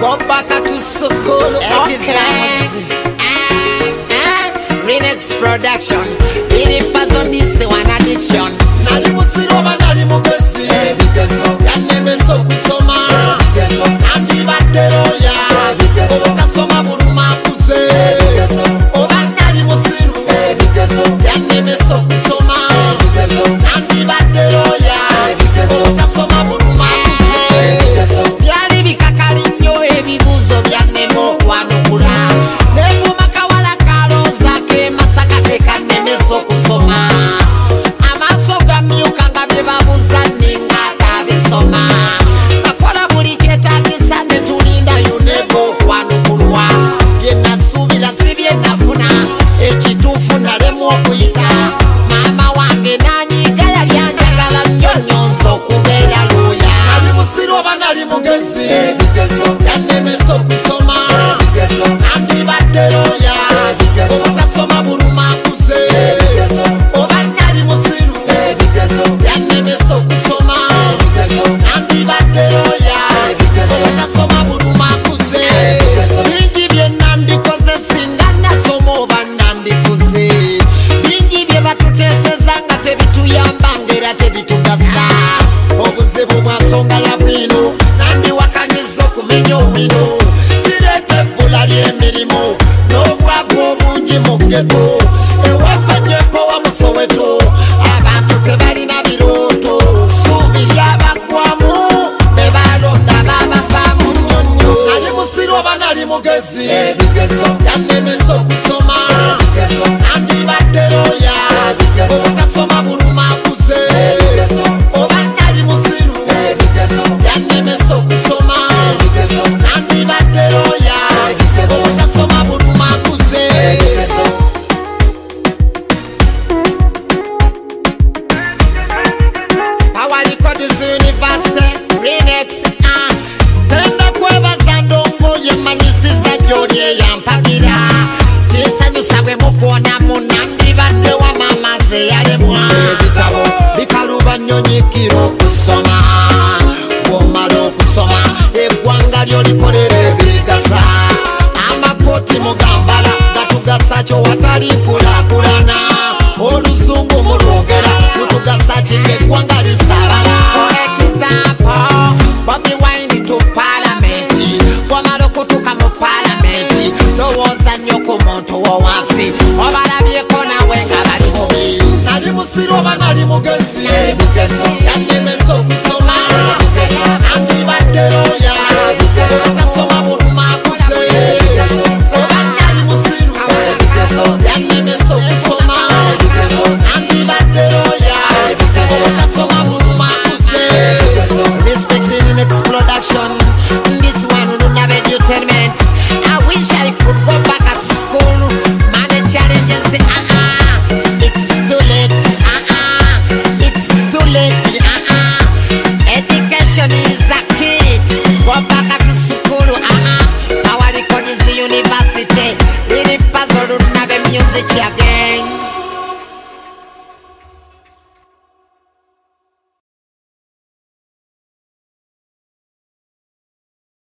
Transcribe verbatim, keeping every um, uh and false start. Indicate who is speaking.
Speaker 1: Go back to school. Okay. Renex production. It was on this one addiction. Nali musiroba nali mugezi. Ebigezo. Yaneme so kusoma. Ebigezo. Nambi bateroya. Ebigezo. Kasoma buluma kuze. Ebigezo. Oba nali musiru. Ebigezo. Yaneme so kusoma. Ebigezo. Nambi bateroya. Ebigezo. Kasoma buluma kuze. Ebigezo. Byali bikakali nnyo ebibuzo byanemo wanukula. Neguma kawala kaloza ke masaka tekaneme so kusoma. Amaso gamyuka nga bebabuza ninga tabisoma. Nakola buli kyetaagisa ne tulinda yunego kwanukulwa. Bye nasuubira si bye nafuna ekituufu nalemu okuyita. Maama wange nanyiga yali anjagala nnyo nnyonso okubeera luuya. Nali musiru oba nali mugezi. Ebigezo yanemesa okusoma. Ebigezo nambi batteroya. Ebigezo tasoma buluma akuze. Ebigezo oba nali musiru. Ebigezo yanemesa okusoma. Ebigezo nambi batteroya. Ebigezo tasoma buluma akuze. Bingi bye nandikoze singa nasoma oba nandifuze. Bingi bye batuteeseza nga tebituyamba ng'era tebitugasa. Obuzibu bwasonga ya bwino nandiwakaniza okumenya owino. Kireeta ebbula ly'emirimu n'obwavu obungi mu ggeto. Ewaffe gy'empowa mu Soweto abantu tebalina birooto. Ssuubi ly'abaggwamu be balonda babavaamu nnyonnyo. Nali musiru oba nali mugezi. Ebigezo yanemesa okusoma. Ebigezo nambi batteroya. Ebigezo tasoma buluma akuze. Ebigezo oba nali musiru. Ebigezo yanemesa okusoma. Ebigezo nambi batteroya. Ebigezo tasoma buluma akuze. Ebigezo Power Records University Renex. Ah, tenda kwebaza ndongo yemanyisiza gy'oli eyampagira. Kinsanyusa bwe mukuona munambi badde wa mama ze yalemwa. Ebitabo bikaluba nnyonyikira okusoma. Bw'omala okusoma eggwanga ly'olikolera